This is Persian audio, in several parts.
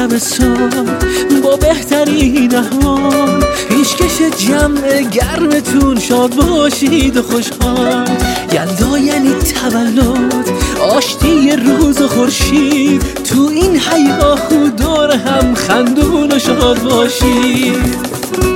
شب سال با بهترین احوال، پیشکش جمع گرمتون شاد باشید و خوشحال. یلدا یعنی تولد، آشتی روز و خورشید، تو این هیاهو دور هم خندون و شاد باشید.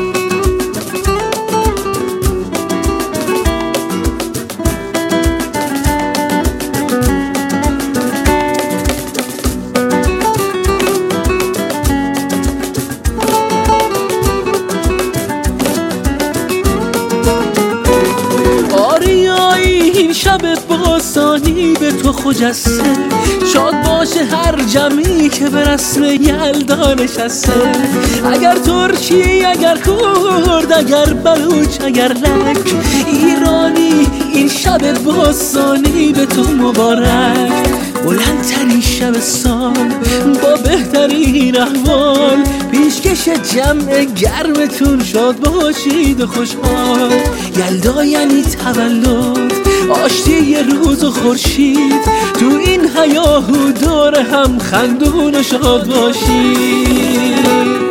این شب باستانی به تو خجسته، شاد باشه هر جمعی که به رسم یلدا نشسته. اگر ترکی، اگر کرد، اگر بلوچ، اگر لک، ایرانی این شب باستانی به تو مبارک. بلندترین شب سال با بهترین احوال، پیشکش جمع گرمتون شاد باشید و خوشحال. یلدا یعنی تولد، آشتی روز و خورشید، تو این هیاهو دور هم خندون و شاد باشید.